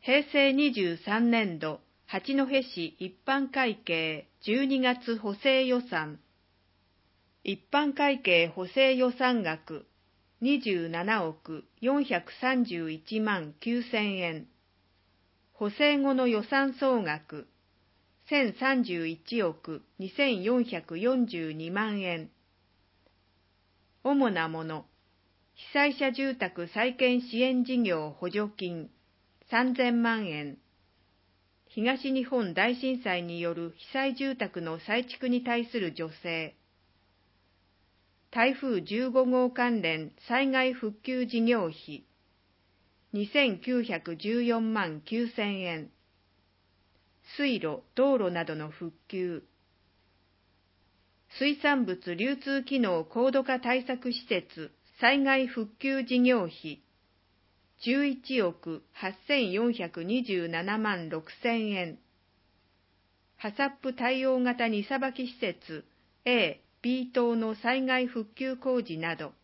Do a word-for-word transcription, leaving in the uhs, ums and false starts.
平成にじゅうさんねんど八戸市一般会計じゅうにがつ補正予算。一般会計補正予算額にじゅうななおくよんひゃくさんじゅういちまんきゅうせんえん。補正後の予算総額せんさんじゅういちおくにせんよんひゃくよんじゅうにまんえん。主なもの、被災者住宅再建支援事業補助金さんぜんまんえん。東日本大震災による被災住宅の再築に対する助成。台風じゅうごごう関連災害復旧事業費にせんきゅうひゃくじゅうよんまんきゅうせんえん。水路・道路などの復旧。水産物流通機能高度化対策施設災害復旧事業費じゅういちおくはっせんよんひゃくにじゅうななまんろくせんえん。ハサップ対応型荷さばき施設 A、B 棟の災害復旧工事など。